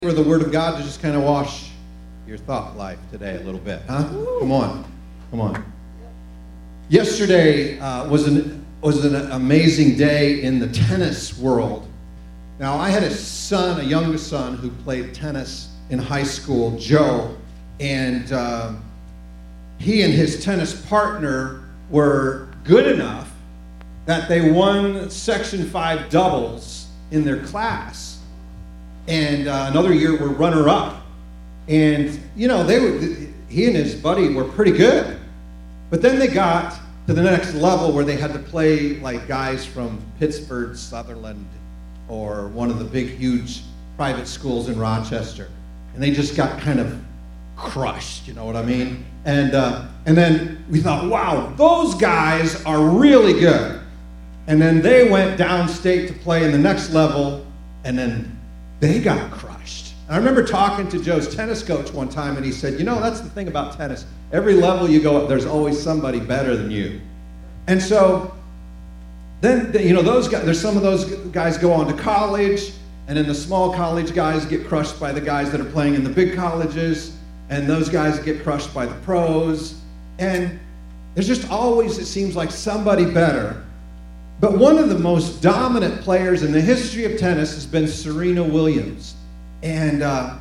For the Word of God to just kind of wash your thought life today a little bit, huh? Come on. Yesterday was an amazing day in the tennis world. Now, I had a youngest son, who played tennis in high school, Joe, and he and his tennis partner were good enough that they won Section 5 doubles in their class. And another year were runner-up. And, he and his buddy were pretty good. But then they got to the next level where they had to play like guys from Pittsburgh, Sutherland, or one of the big, huge private schools in Rochester. And they just got kind of crushed, you know what I mean? And then we thought, wow, those guys are really good. And then they went downstate to play in the next level, and then they got crushed. I remember talking to Joe's tennis coach one time, and he said, that's the thing about tennis. Every level you go up, there's always somebody better than you. And so then, those guys, there's some of those guys go on to college, and then the small college guys get crushed by the guys that are playing in the big colleges, and those guys get crushed by the pros. And there's just always, it seems like, somebody better. But one of the most dominant players in the history of tennis has been Serena Williams. And there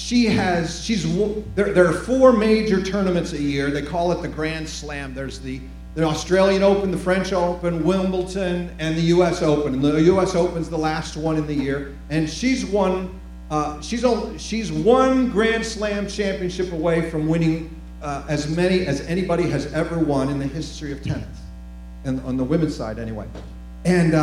are 4 major tournaments a year. They call it the Grand Slam. There's the Australian Open, the French Open, Wimbledon, and the U.S. Open. And the U.S. Open's the last one in the year. And she's one Grand Slam championship away from winning as many as anybody has ever won in the history of tennis. And on the women's side, anyway. And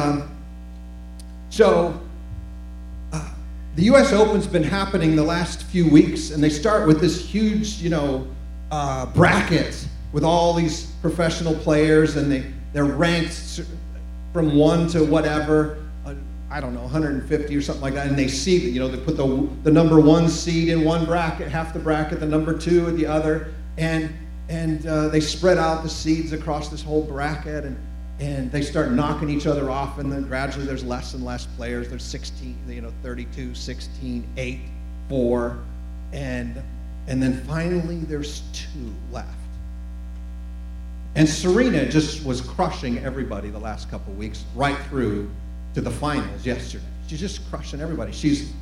so the U.S. Open's been happening the last few weeks, and they start with this huge, bracket with all these professional players, and they're ranked from 1 to whatever, 150 or something like that, and they seed, they put the number 1 seed in one bracket, half the bracket, the number 2 at the other, and they spread out the seeds across this whole bracket, and they start knocking each other off, and then gradually there's less and less players. There's 16, 32, 16, 8, 4, and then finally there's 2 left. And Serena just was crushing everybody the last couple weeks, right through to the finals yesterday. She's just crushing everybody.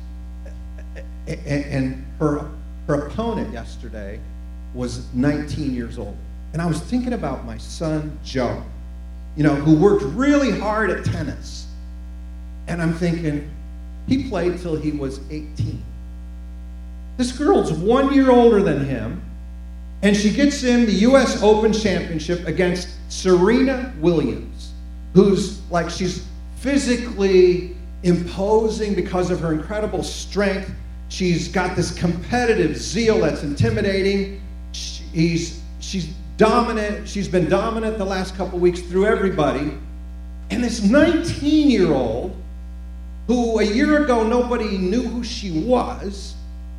And her opponent yesterday was 19 years old. And I was thinking about my son, Joe, who worked really hard at tennis. And I'm thinking, he played till he was 18. This girl's 1 year older than him, and she gets in the U.S. Open Championship against Serena Williams, who's she's physically imposing because of her incredible strength. She's got this competitive zeal that's intimidating. She's dominant. She's been dominant the last couple weeks through everybody. And this 19-year-old, who a year ago nobody knew who she was,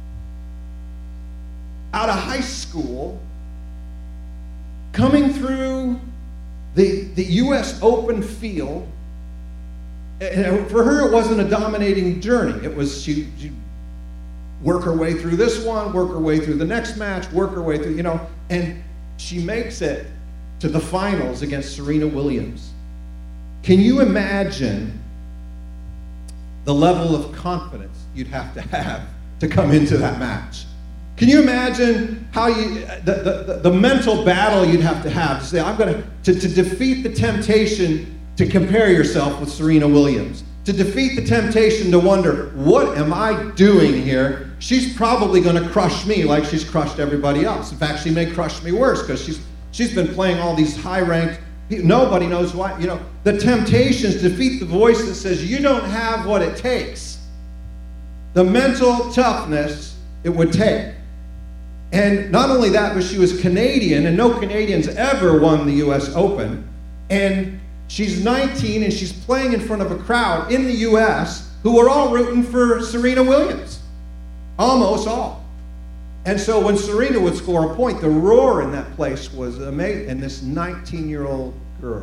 out of high school, coming through the U.S. Open field, and for her it wasn't a dominating journey. It was she'd work her way through this one, work her way through the next match, work her way through, and she makes it to the finals against Serena Williams. Can you imagine the level of confidence you'd have to come into that match? Can you imagine how the mental battle you'd have to say, I'm going to defeat the temptation to compare yourself with Serena Williams, to defeat the temptation to wonder, what am I doing here? She's probably going to crush me like she's crushed everybody else. In fact, she may crush me worse because she's been playing all these high-ranked people. Nobody knows why. The temptations defeat the voice that says you don't have what it takes. The mental toughness it would take. And not only that, but she was Canadian, and no Canadians ever won the U.S. Open. And she's 19, and she's playing in front of a crowd in the U.S. who are all rooting for Serena Williams. Almost all. And so when Serena would score a point, the roar in that place was amazing. And this 19-year-old girl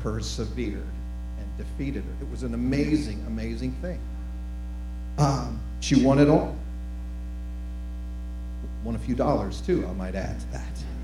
persevered and defeated her. It was an amazing, amazing thing. She won it all. Won a few dollars too, I might add to that.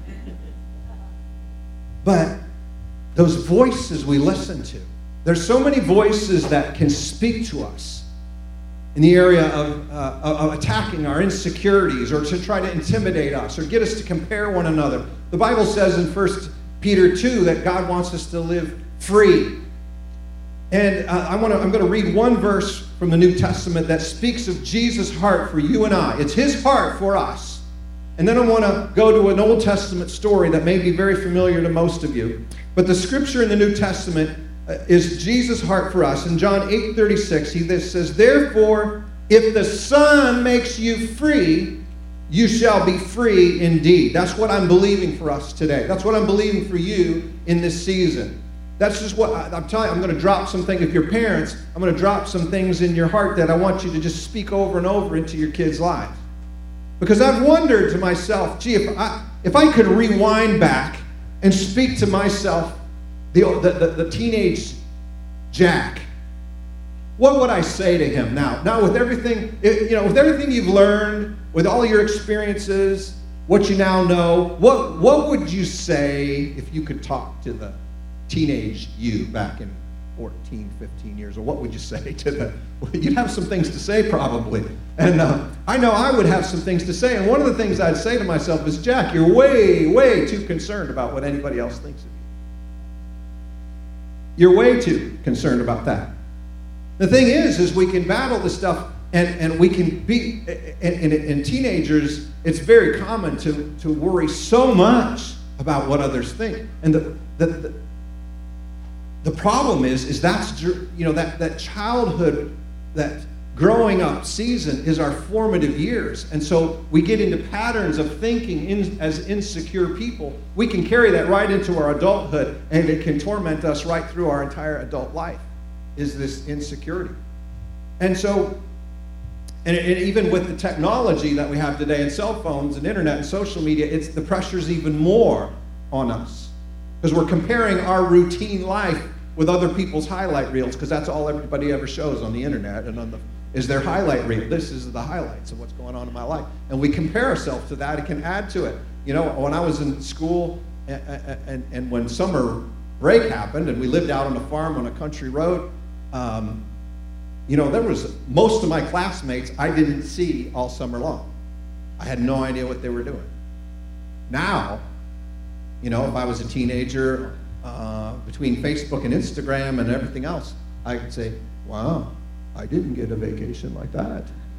But those voices we listen to, there's so many voices that can speak to us in the area of attacking our insecurities or to try to intimidate us or get us to compare one another. The Bible says in 1 Peter 2 that God wants us to live free. And I'm going to read one verse from the New Testament that speaks of Jesus' heart for you and I. It's his heart for us. And then I want to go to an Old Testament story that may be very familiar to most of you. But the scripture in the New Testament is Jesus' heart for us. In John 8:36, he says, "Therefore, if the Son makes you free, you shall be free indeed." That's what I'm believing for us today. That's what I'm believing for you in this season. That's just what I'm telling you. I'm going to drop some things. If you're parents, I'm going to drop some things in your heart that I want you to just speak over and over into your kids' lives. Because I've wondered to myself, gee, if I could rewind back and speak to myself, the teenage Jack, what would I say to him now? Now with everything, with everything you've learned, with all your experiences, what you now know, what would you say if you could talk to the teenage you back in 14, 15 years old? What would you say to the, you'd have some things to say probably. And I know I would have some things to say. And one of the things I'd say to myself is, Jack, you're way, way too concerned about what anybody else thinks of you. You're way too concerned about that. The thing is we can battle this stuff and we can be, in teenagers, it's very common to worry so much about what others think. And the problem is that's, that childhood, that growing up season is our formative years. And so we get into patterns of thinking as insecure people. We can carry that right into our adulthood, and it can torment us right through our entire adult life, is this insecurity. And so, and even with the technology that we have today and cell phones and internet and social media, the pressure's even more on us. Because we're comparing our routine life with other people's highlight reels, because that's all everybody ever shows on the internet and is their highlight reel. This is the highlights of what's going on in my life. And we compare ourselves to that. It can add to it. When I was in school and when summer break happened and we lived out on a farm on a country road, there was most of my classmates I didn't see all summer long. I had no idea what they were doing. Now, if I was a teenager, between Facebook and Instagram and everything else, I could say, wow, I didn't get a vacation like that.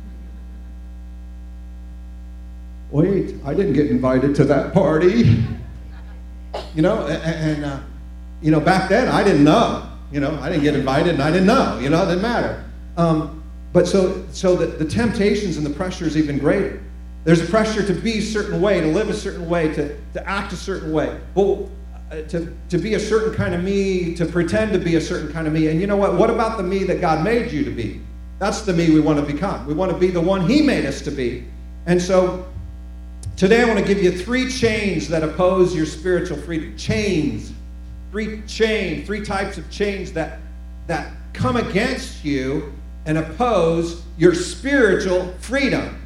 Wait, I didn't get invited to that party. Back then I didn't know. I didn't get invited and I didn't know. It didn't matter. But so the temptations and the pressure is even greater. There's a pressure to be a certain way, to live a certain way, to act a certain way. Well, to be a certain kind of me, to pretend to be a certain kind of me. And you know what? What about the me that God made you to be? That's the me we want to become. We want to be the one He made us to be. And so today I want to give you 3 chains that oppose your spiritual freedom. Chains. 3 types of chains that come against you and oppose your spiritual freedom.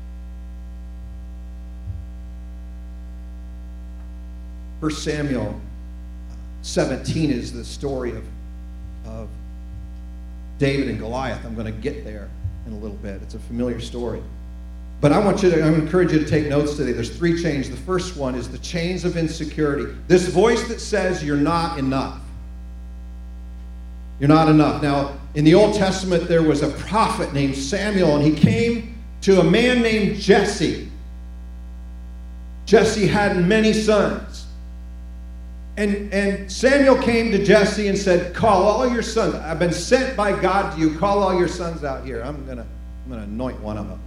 1 Samuel 17 is the story of David and Goliath. I'm going to get there in a little bit. It's a familiar story. But I'm going to encourage you to take notes today. There's 3 chains. The first one is the chains of insecurity. This voice that says you're not enough. You're not enough. Now, in the Old Testament, there was a prophet named Samuel, and he came to a man named Jesse. Jesse had many sons. And Samuel came to Jesse and said, call all your sons. I've been sent by God to you. Call all your sons out here. I'm gonna anoint one of them.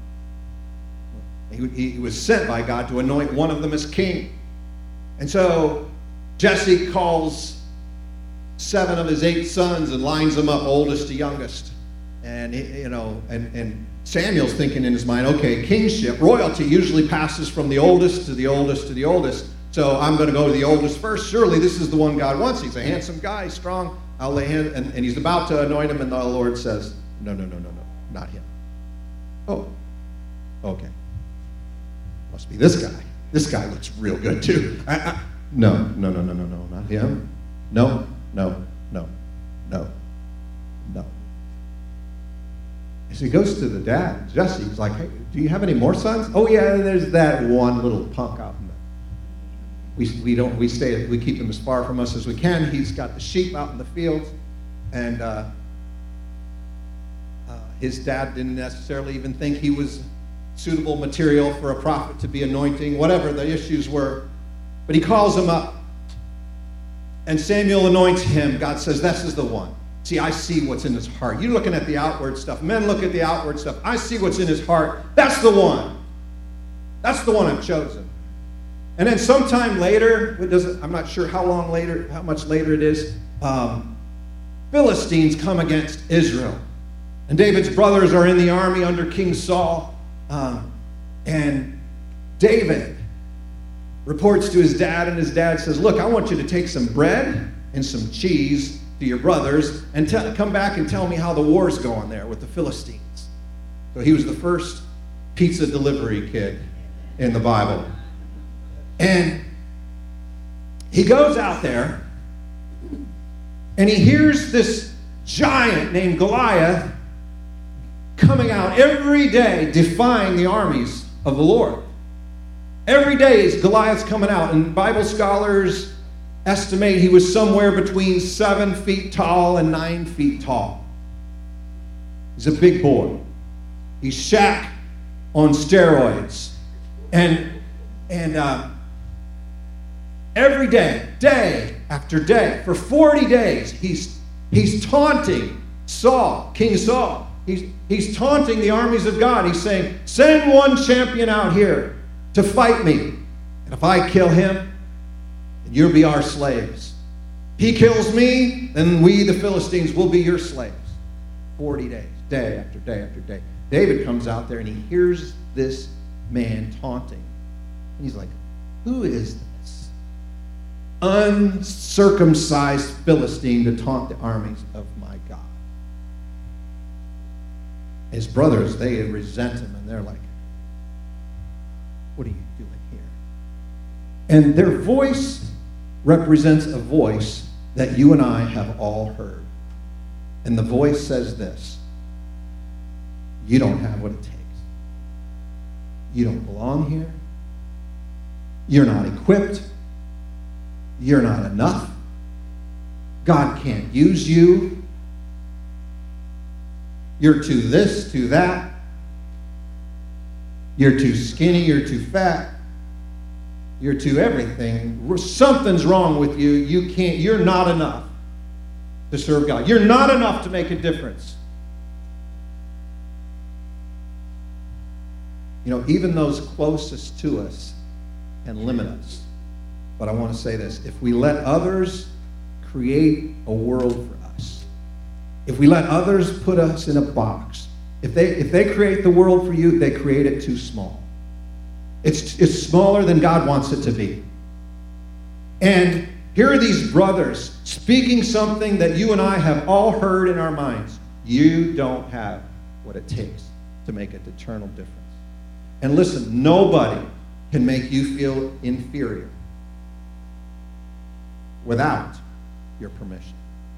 He was sent by God to anoint one of them as king. And so Jesse calls 7 of his 8 sons and lines them up, oldest to youngest. And and Samuel's thinking in his mind, okay, kingship, royalty usually passes from the oldest to the oldest to the oldest. So I'm going to go to the oldest first. Surely this is the one God wants. He's a handsome guy, strong. I'll lay hands, and he's about to anoint him, and the Lord says, no, not him. Oh, okay. Must be this guy. This guy looks real good too. No, not him. No. So he goes to the dad, Jesse. He's like, hey, do you have any more sons? Oh yeah, there's that one little punk out in the. We keep him as far from us as we can. He's got the sheep out in the fields, and his dad didn't necessarily even think he was suitable material for a prophet to be anointing, whatever the issues were. But he calls him up, and Samuel anoints him. God says, this is the one. See, I see what's in his heart. You're looking at the outward stuff. Men look at the outward stuff. I see what's in his heart. That's the one. That's the one I've chosen. And then sometime later, I'm not sure how much later it is, Philistines come against Israel. And David's brothers are in the army under King Saul. And David reports to his dad, and his dad says, look, I want you to take some bread and some cheese to your brothers and come back and tell me how the war's going there with the Philistines. So he was the first pizza delivery kid in the Bible. And he goes out there and he hears this giant named Goliath coming out every day defying the armies of the Lord. Every day is Goliath's coming out, and Bible scholars estimate he was somewhere between 7 feet tall and 9 feet tall. He's a big boy. He's Shaq on steroids. And every day after day, for 40 days, he's taunting Saul, King Saul. He's taunting the armies of God. He's saying, send one champion out here to fight me. And if I kill him, you'll be our slaves. He kills me, then we, the Philistines, will be your slaves. 40 days, day after day after day. David comes out there and he hears this man taunting. And he's like, who is this uncircumcised Philistine to taunt the armies of my God? His brothers, they resent him, and they're like, what are you doing here? And their voice represents a voice that you and I have all heard. And the voice says this: you don't have what it takes. You don't belong here. You're not equipped. You're not enough. God can't use you. You're too this, too that. You're too skinny, you're too fat. You're too everything. Something's wrong with you. You're not enough to serve God. You're not enough to make a difference. You know, even those closest to us can limit us. But I want to say this: if we let others create a world for us, if we let others put us in a box, if they create the world for you, they create it too small. It's smaller than God wants it to be. And here are these brothers speaking something that you and I have all heard in our minds. You don't have what it takes to make an eternal difference. And listen, nobody can make you feel inferior without your permission.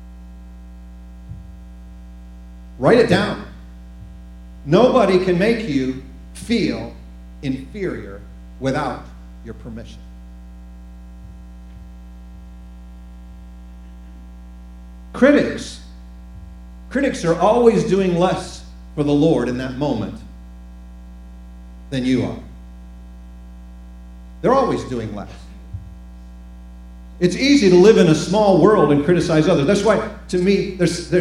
Write it down. Nobody can make you feel inferior without your permission. Critics are always doing less for the Lord in that moment than you are. They're always doing less. It's easy to live in a small world and criticize others. That's why, to me,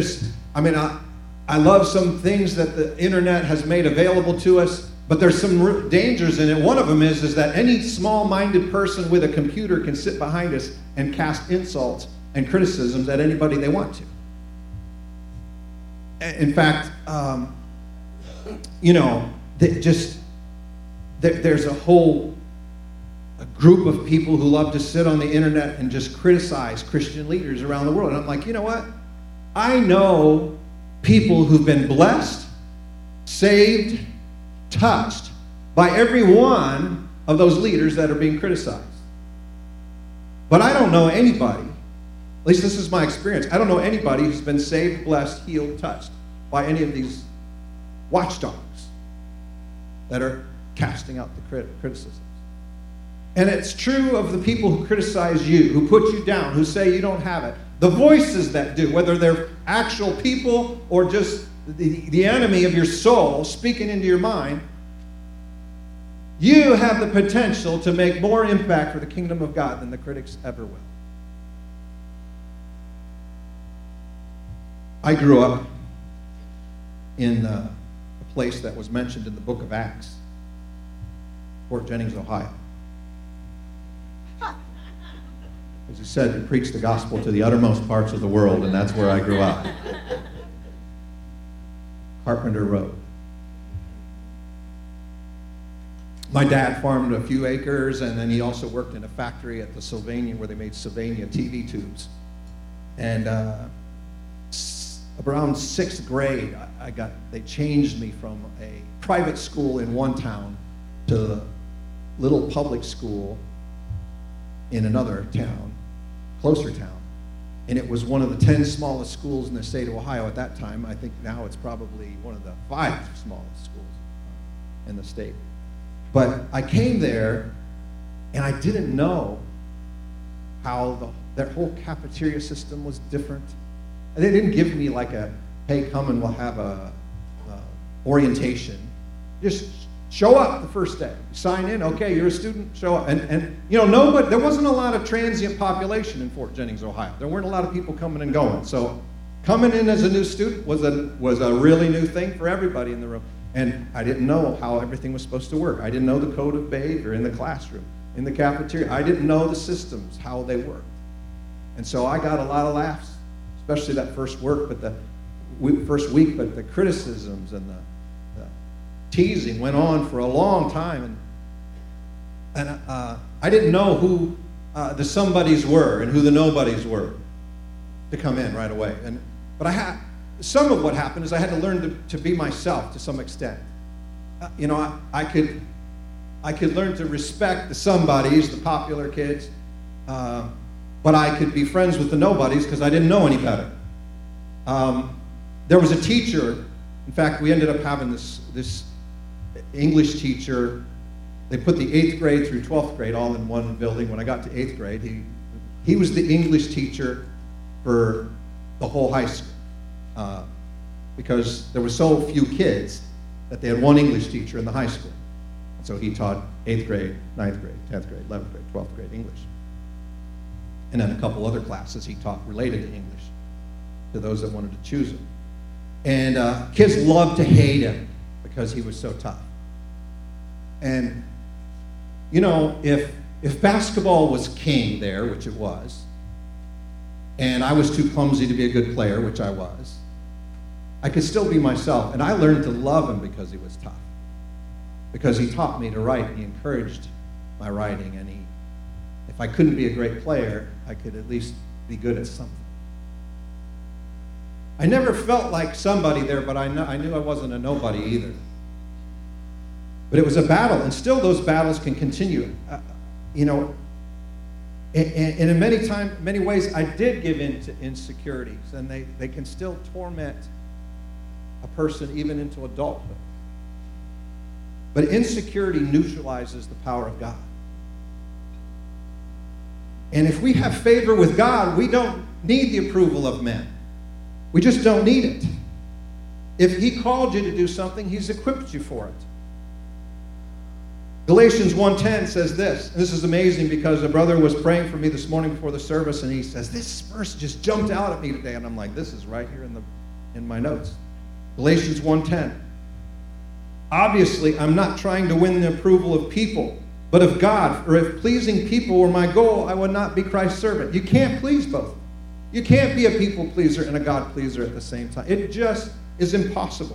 I love some things that the internet has made available to us, but there's some dangers in it. One of them is that any small-minded person with a computer can sit behind us and cast insults and criticisms at anybody they want to. In fact, there's a whole group of people who love to sit on the internet and just criticize Christian leaders around the world. And I'm like, you know what? I know people who've been blessed, saved, touched by every one of those leaders that are being criticized. But I don't know anybody, at least this is my experience, I don't know anybody who's been saved, blessed, healed, touched by any of these watchdogs that are casting out the criticisms. And it's true of the people who criticize you, who put you down, who say you don't have it. The voices that do, whether they're actual people or just the enemy of your soul speaking into your mind, you have the potential to make more impact for the kingdom of God than the critics ever will. I grew up in a place that was mentioned in the book of Acts, Fort Jennings, Ohio. As he said, he preached the gospel to the uttermost parts of the world, and that's where I grew up. Carpenter Road. My dad farmed a few acres, and then he also worked in a factory at the Sylvania, where they made Sylvania TV tubes. And around 6th grade, they changed me from a private school in one town to a little public school in another town, closer town. And it was one of the 10 smallest schools in the state of Ohio at that time. I think now it's probably one of the 5 smallest schools in the state. But I came there, and I didn't know how their whole cafeteria system was different. And they didn't give me like a, hey, come and we'll have a orientation. Just show up the first day. Sign in, okay, you're a student, show up. And you know, there wasn't a lot of transient population in Fort Jennings, Ohio. There weren't a lot of people coming and going. So coming in as a new student was a really new thing for everybody in the room. And I didn't know how everything was supposed to work. I didn't know the code of behavior in the classroom, in the cafeteria. I didn't know the systems, how they worked. And so I got a lot of laughs, especially that first first week, but the criticisms and the teasing went on for a long time. And I didn't know who the somebodies were and who the nobodies were to come in right away. But some of what happened is I had to learn to be myself to some extent. You know, I could learn to respect the somebodies, the popular kids, but I could be friends with the nobodies because I didn't know any better. There was a teacher. In fact, we ended up having this English teacher. They put the 8th grade through 12th grade all in one building. When I got to 8th grade, he was the English teacher for the whole high school. Because there were so few kids that they had one English teacher in the high school. So he taught 8th grade, 9th grade, 10th grade, 11th grade, 12th grade English. And then a couple other classes he taught related to English to those that wanted to choose him. And kids loved to hate him because he was so tough. And, you know, if basketball was king there, which it was, and I was too clumsy to be a good player, which I was, I could still be myself. And I learned to love him because he was tough. Because he taught me to write, and he encouraged my writing, and if I couldn't be a great player, I could at least be good at something. I never felt like somebody there, but I knew I wasn't a nobody either. But it was a battle, and still those battles can continue. You know, and in many ways, I did give in to insecurities, and they can still torment a person even into adulthood. But insecurity neutralizes the power of God. And if we have favor with God, we don't need the approval of men. We just don't need it. If he called you to do something, he's equipped you for it. Galatians 1:10 says this. This is amazing because a brother was praying for me this morning before the service, and he says, this verse just jumped out at me today. And I'm like, this is right here in my notes. Galatians 1:10. Obviously, I'm not trying to win the approval of people, but of God. For if pleasing people were my goal, I would not be Christ's servant. You can't please both. You can't be a people pleaser and a God pleaser at the same time. It just is impossible.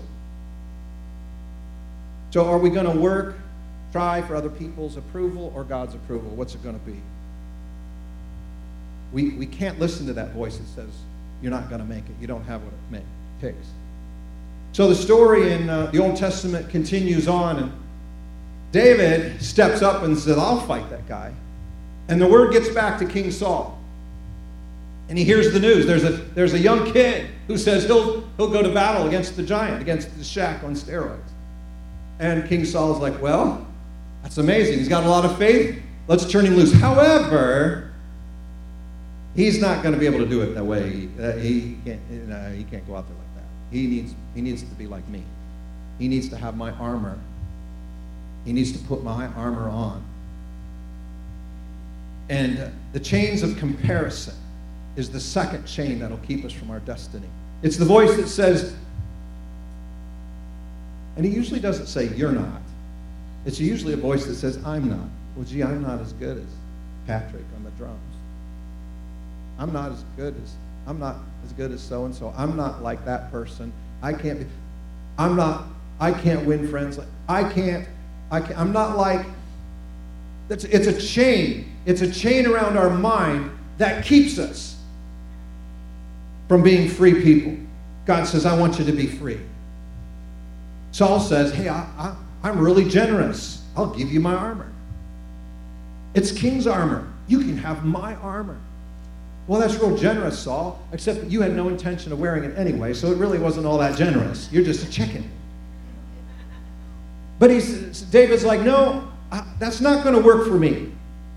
So are we going to try for other people's approval or God's approval? What's it going to be? We can't listen to that voice that says, you're not going to make it. You don't have what it takes. So the story in the Old Testament continues on, and David steps up and says, I'll fight that guy. And the word gets back to King Saul. And he hears the news. There's a young kid who says he'll go to battle against the giant, against the Shaq on steroids. And King Saul's like, well, that's amazing. He's got a lot of faith. Let's turn him loose. However, he's not going to be able to do it that way. He can't go out there like that. He needs to be like me. He needs to have my armor. He needs to put my armor on. And the chains of comparison is the second chain that'll keep us from our destiny. It's the voice that says, and he usually doesn't say, you're not. It's usually a voice that says, I'm not. Well, gee, I'm not as good as Patrick on the drums. I'm not as good as so-and-so. I'm not like that person. I can't win friends. I'm not like, it's a chain. It's a chain around our mind that keeps us from being free people. God says, I want you to be free. Saul says, hey, I'm really generous. I'll give you my armor. It's king's armor. You can have my armor. Well, that's real generous, Saul, except that you had no intention of wearing it anyway, so it really wasn't all that generous. You're just a chicken. But David's like, no, that's not going to work for me.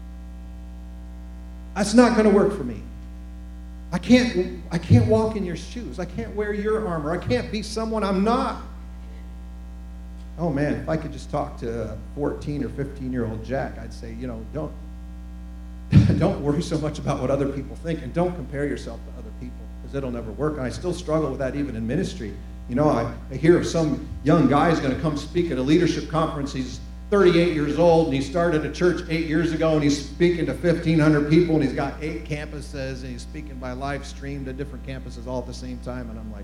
That's not going to work for me. I can't walk in your shoes. I can't wear your armor. I can't be someone I'm not. Oh man, if I could just talk to a 14 or 15-year-old Jack, I'd say, don't worry so much about what other people think, and don't compare yourself to other people, because it'll never work. And I still struggle with that even in ministry. I hear of some young guy who's going to come speak at a leadership conference. He's 38 years old, and he started a church 8 years ago, and he's speaking to 1,500 people, and he's got 8 campuses, and he's speaking by live stream to different campuses all at the same time. And I'm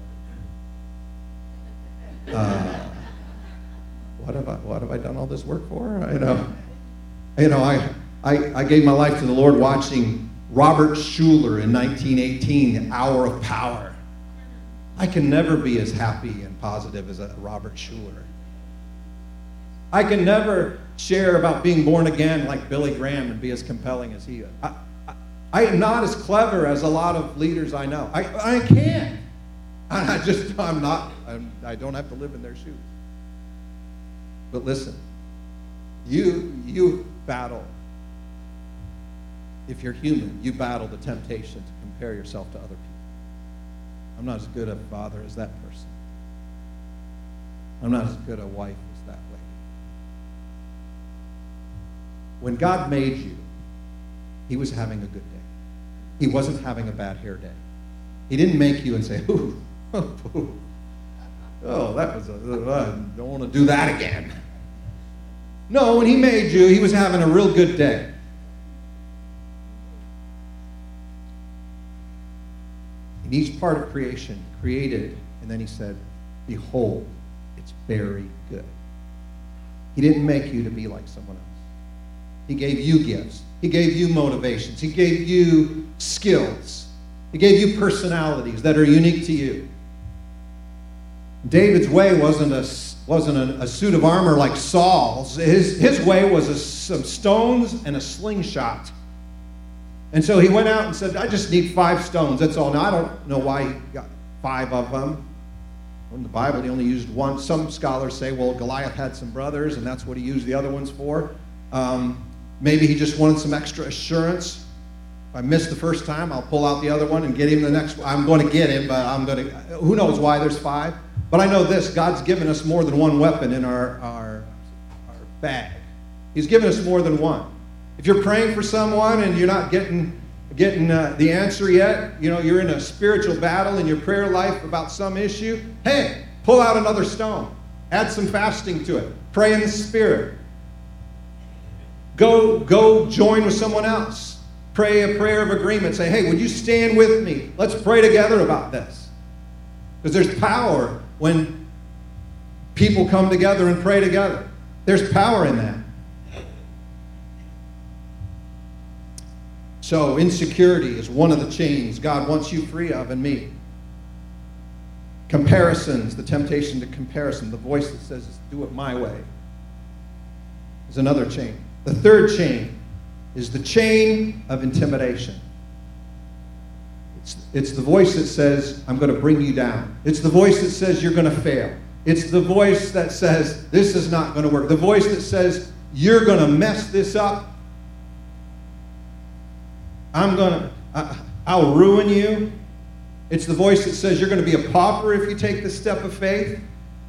like, what have I done all this work for? I gave my life to the Lord watching Robert Schuller in 1918, The Hour of Power. I can never be as happy and positive as a Robert Schuller. I can never share about being born again like Billy Graham and be as compelling as he is. I am not as clever as a lot of leaders I know. I can't. I'm not. I don't have to live in their shoes. But listen, you battle. If you're human, you battle the temptation to compare yourself to other people. I'm not as good a father as that person. I'm not as good a wife as that lady. When God made you, he was having a good day. He wasn't having a bad hair day. He didn't make you and say, ooh, that was I don't want to do that again. No, when he made you, he was having a real good day. In each part of creation, created, and then he said, behold, it's very good. He didn't make you to be like someone else. He gave you gifts. He gave you motivations. He gave you skills. He gave you personalities that are unique to you. David's way wasn't a suit of armor like Saul's. His way was some stones and a slingshot. And so he went out and said, I just need 5 stones, that's all. Now, I don't know why he got 5 of them. In the Bible, he only used 1. Some scholars say, well, Goliath had some brothers, and that's what he used the other ones for. Maybe he just wanted some extra assurance. If I miss the first time, I'll pull out the other one and get him the next one. I'm going to get him, but who knows why there's 5. But I know this, God's given us more than 1 weapon in our bag. He's given us more than 1. If you're praying for someone and you're not getting the answer yet, you're in a spiritual battle in your prayer life about some issue, hey, pull out another stone. Add some fasting to it. Pray in the Spirit. Go join with someone else. Pray a prayer of agreement. Say, hey, would you stand with me? Let's pray together about this. Because there's power when people come together and pray together. There's power in that. So insecurity is one of the chains God wants you free of, and me. Comparisons, the temptation to comparison, the voice that says, do it my way, is another chain. The third chain is the chain of intimidation. It's the voice that says, I'm going to bring you down. It's the voice that says, you're going to fail. It's the voice that says, this is not going to work. The voice that says, you're going to mess this up. I'll ruin you. It's the voice that says you're going to be a pauper if you take the step of faith.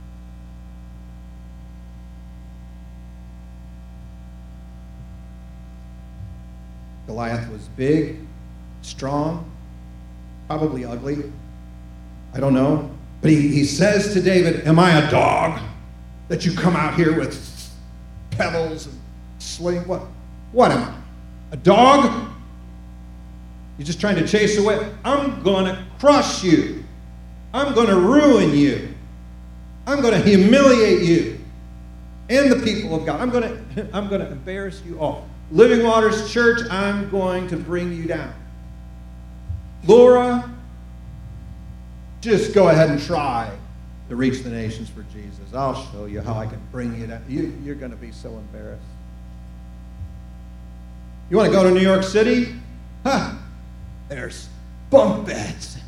Goliath was big, strong, probably ugly. I don't know. But he says to David, am I a dog that you come out here with pebbles and sling? What am I? A dog? You're just trying to chase away. I'm going to crush you. I'm going to ruin you. I'm going to humiliate you and the people of God. I'm going to embarrass you all. Living Waters Church, I'm going to bring you down. Laura, just go ahead and try to reach the nations for Jesus. I'll show you how I can bring you down. You're going to be so embarrassed. You want to go to New York City? Huh. There's bunk beds.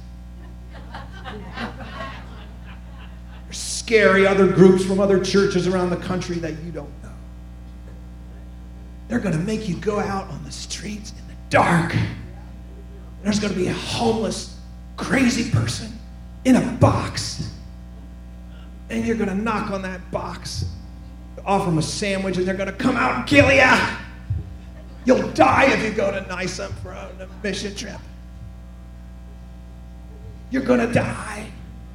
There's scary other groups from other churches around the country that you don't know. They're going to make you go out on the streets in the dark. There's going to be a homeless, crazy person in a box. And you're going to knock on that box, offer them a sandwich, and they're going to come out and kill you. You'll die if you go to NYSUM for a mission trip. You're going to die.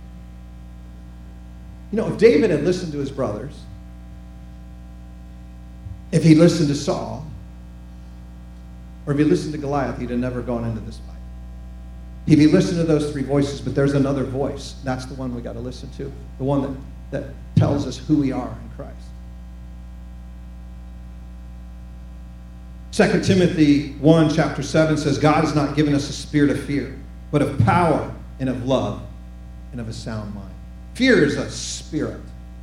You know, if David had listened to his brothers, if he listened to Saul, or if he listened to Goliath, he'd have never gone into this fight. If he listened to those three voices, but there's another voice. That's the one we got to listen to, the one that tells us who we are in Christ. 2 Timothy 1, chapter 7 says, God has not given us a spirit of fear, but of power and of love and of a sound mind. Fear is a spirit.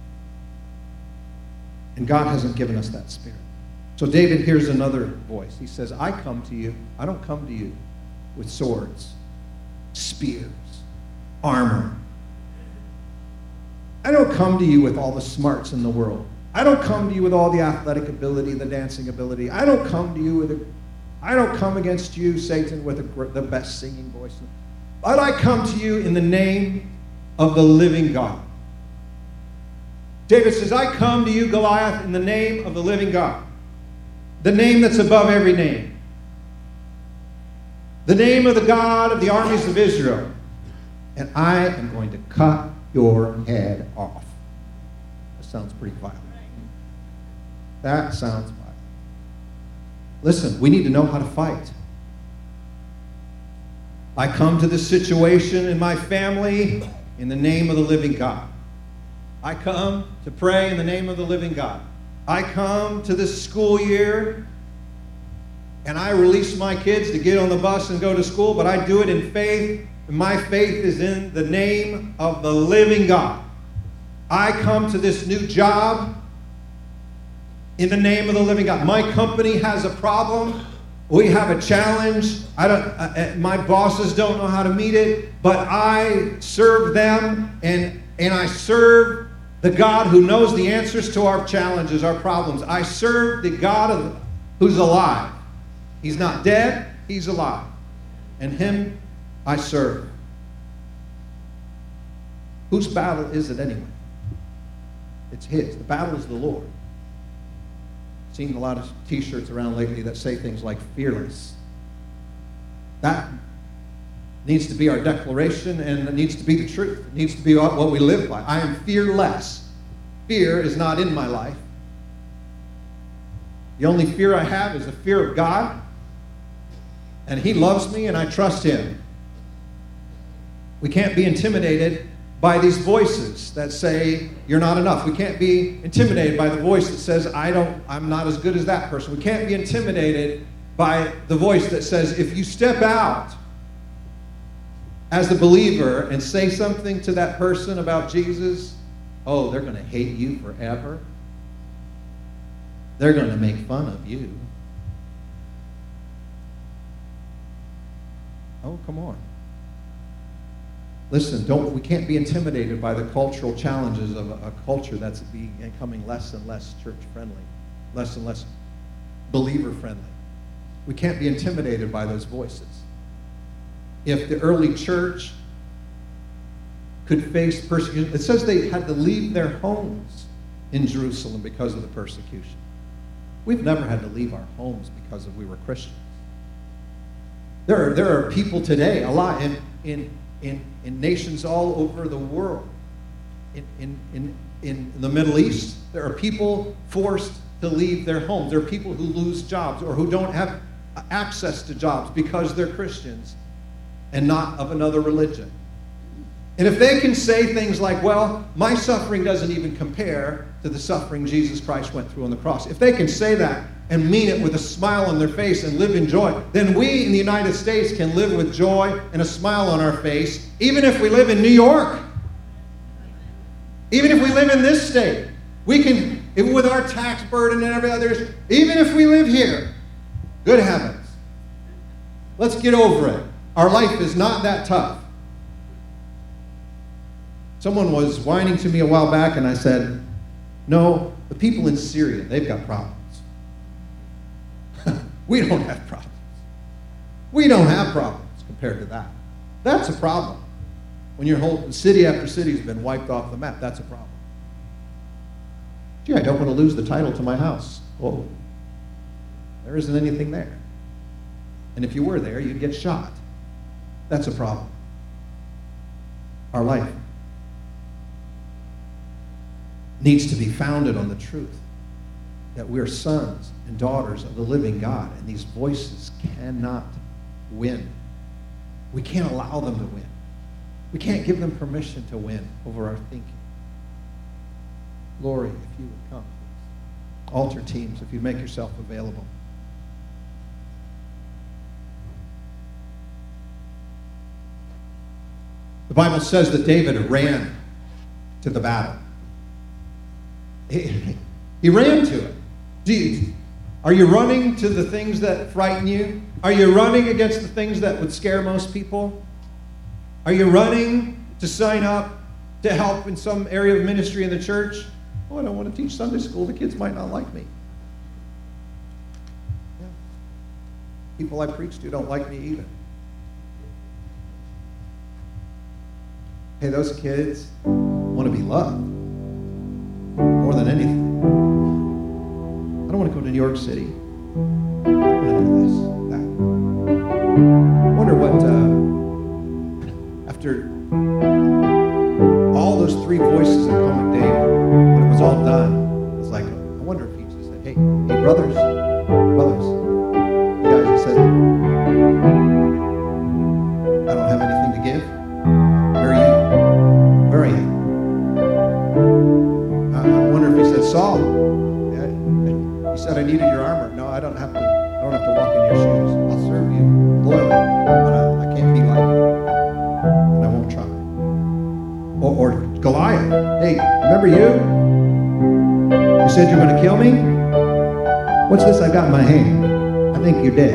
And God hasn't given us that spirit. So David hears another voice. He says, I come to you. I don't come to you with swords, spears, armor. I don't come to you with all the smarts in the world. I don't come to you with all the athletic ability, the dancing ability. I don't come against you, Satan, with the best singing voice. But I come to you in the name of the living God. David says, I come to you, Goliath, in the name of the living God. The name that's above every name. The name of the God of the armies of Israel. And I am going to cut your head off. That sounds pretty violent. That sounds violent. Listen, we need to know how to fight. I come to this situation in my family in the name of the living God. I come to pray in the name of the living God. I come to this school year and I release my kids to get on the bus and go to school, but I do it in faith. And my faith is in the name of the living God. I come to this new job in the name of the living God. My company has a problem. We have a challenge. My bosses don't know how to meet it, but I serve them and I serve the God who knows the answers to our challenges, our problems. I serve the God who's alive. He's not dead, he's alive. And him I serve. Whose battle is it anyway? It's his. The battle is the Lord. I've seen a lot of t-shirts around lately that say things like fearless. That needs to be our declaration, and it needs to be the truth. It needs to be what we live by. I am fearless. Fear is not in my life. The only fear I have is the fear of God, and he loves me, and I trust him. We can't be intimidated by these voices that say you're not enough. We can't be intimidated by the voice that says I'm not as good as that person. We can't be intimidated by the voice that says if you step out as a believer and say something to that person about Jesus, oh, they're going to hate you forever. They're going to make fun of you. Oh, come on. Listen, we can't be intimidated by the cultural challenges of a culture that's becoming less and less church-friendly, less and less believer-friendly. We can't be intimidated by those voices. If the early church could face persecution, it says they had to leave their homes in Jerusalem because of the persecution. We've never had to leave our homes because we were Christians. There are people today, a lot in nations all over the world, in the Middle East, there are people forced to leave their homes. There are people who lose jobs or who don't have access to jobs because they're Christians and not of another religion. And if they can say things like, well, my suffering doesn't even compare to the suffering Jesus Christ went through on the cross, if they can say that and mean it with a smile on their face and live in joy, then we in the United States can live with joy and a smile on our face, even if we live in New York. Even if we live in this state. We can, even with our tax burden and every other, even if we live here, good heavens, let's get over it. Our life is not that tough. Someone was whining to me a while back, and I said, no, the people in Syria, they've got problems. We don't have problems. We don't have problems compared to that. That's a problem. When your whole city after city has been wiped off the map, that's a problem. Gee, I don't want to lose the title to my house. Oh, there isn't anything there. And if you were there, you'd get shot. That's a problem. Our life needs to be founded on the truth that we're sons and daughters of the living God, and these voices cannot win. We can't allow them to win. We can't give them permission to win over our thinking. Lori, if you would come, please. Altar teams, if you make yourself available. The Bible says that David ran to the battle. He ran to it. Are you running to the things that frighten you? Are you running against the things that would scare most people? Are you running to sign up to help in some area of ministry in the church? Oh, I don't want to teach Sunday school. The kids might not like me. Yeah. People I preach to don't like me either. Hey, those kids want to be loved more than anything. I don't want to go to New York City. I want to do this, that. I wonder what, after all those three voices that come with David, when it was all done, it was like, I wonder if he just said, hey, brothers, you guys said, I don't have anything to give. Where are you? I wonder if he said, Saul, he said, I needed your armor. No, I don't have to walk in your shoes. I'll serve you loyally, but I can't be like you, and I won't try. Or Goliath, hey, remember you? You said you're going to kill me? What's this I got in my hand? I think you're dead.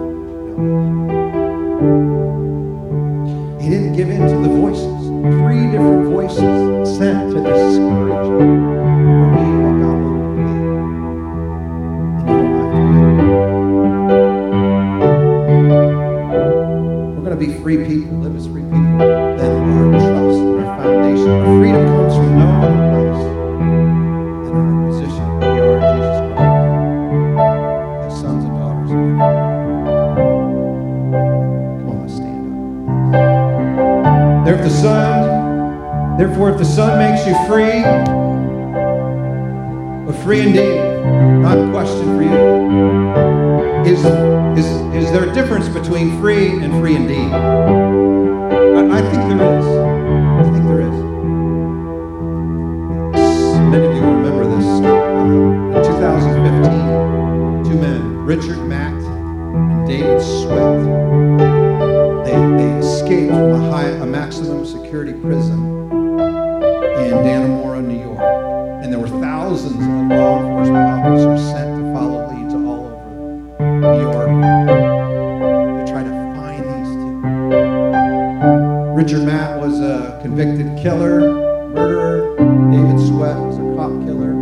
He didn't give in to the voices. 3 different voices sent to discourage him from being what God wanted to be. And you don't have to. We're going to be free people, live as free people. Then our trust and our foundation, our freedom comes from no other place than our position. We are in Jesus Christ, as sons and daughters of God. Come on, let's stand up. Therefore, if the Son makes you free, but free indeed, not a question for you. Is there a difference between free and free indeed? I think there is. I think there is. Many of you remember this. In 2015, 2 men, Richard Matt and David Sweat, they escaped escaped from a maximum security prison in Dannemora, New York. And there were thousands of law enforcement officers sent to follow leads all over New York to try to find these two. Richard Matt was a convicted killer, murderer. David Sweat was a cop killer.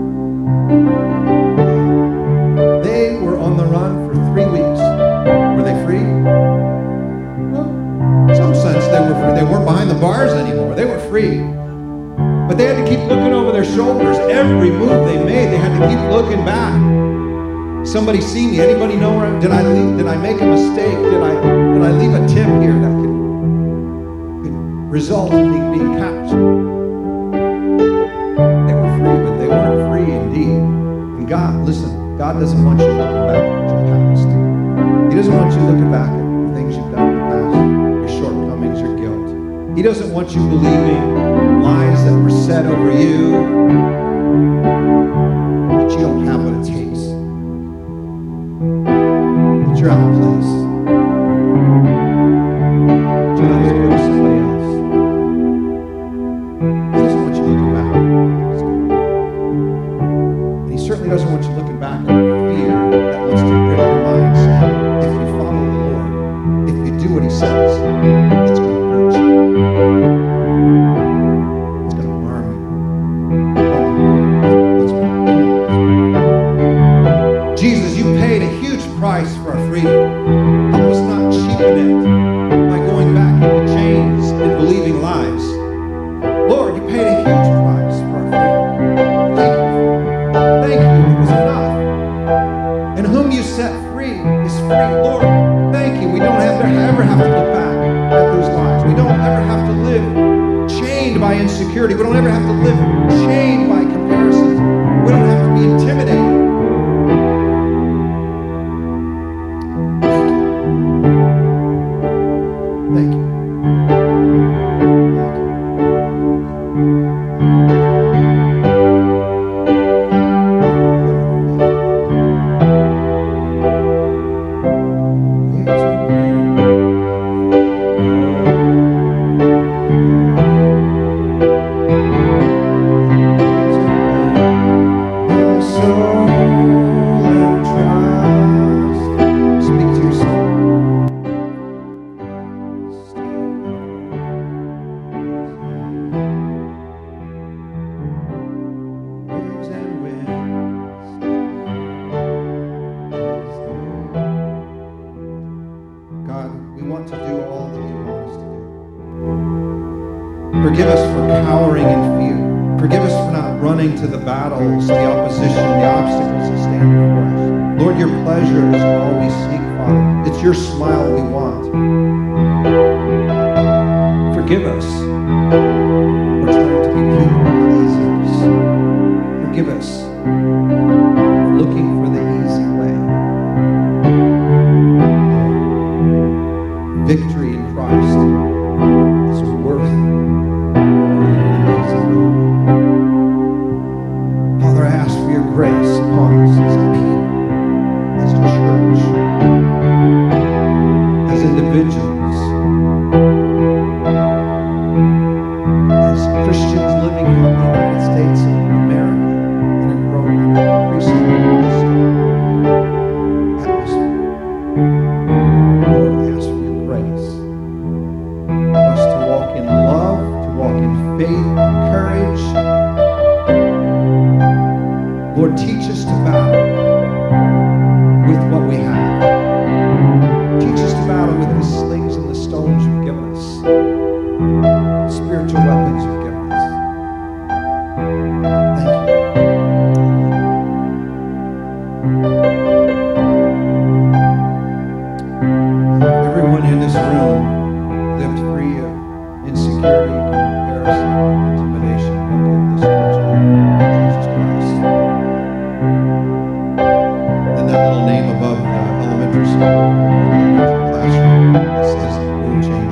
They were on the run for 3 weeks. Were they free? Well, in some sense they were free. They weren't behind the bars anymore. They were free. But they had to keep looking over their shoulders. Every move they made, they had to keep looking back. Somebody see me? Anybody know where did I make a mistake? Did I leave a tip here that could result in me being captured? They were free, but they weren't free indeed. And God, listen, God doesn't want you looking back at your past. He doesn't want you looking back at the things you've done in the past, your shortcomings, your guilt. He doesn't want you believing lies that were said over you, that you don't have what it takes, that you're out of place, that you're not as good as somebody else. He doesn't want you looking back. And he certainly doesn't want you looking back at the fear that wants to break your mind, saying, if you follow the Lord, if you do what he says, it's going to hurt you. It's going to harm you. Jesus, you paid a huge price for our freedom. Help us not cheapen it by going back into chains and believing lies. Lord, you paid a huge price for our freedom. Thank you. Thank you. It was enough. And whom you set free is free. Lord, thank you. We don't ever have to look back at those lies. We don't ever have to live chained by insecurity. We don't ever have to live chained by comparisons. We don't have to be intimidated. Thank you. Thank you. Forgive us for cowering in fear. Forgive us for not running to the battles, the opposition, the obstacles that stand before us. Lord, your pleasure is all we seek, Father. It's your smile we want. Forgive us for trying to be people pleasers. Forgive us for looking for the easy way. Victory in Christ is worth Father, I ask for your grace upon us as a people, as a church, as individuals, as Christians living in the United States of America in a growing and increasingly atmosphere. Lord, I ask for your grace for us to walk in love, to walk in faith and courage. Lord, teach us to battle with what we have. Teach us to battle with the slings and the stones you've given us, spiritual weapons you've given us. Thank you. Everyone in this room lived free of insecurity, comparison, intimidation. Look at this person, Jesus Christ. And that little name above the elementary school classroom that says, "Will change."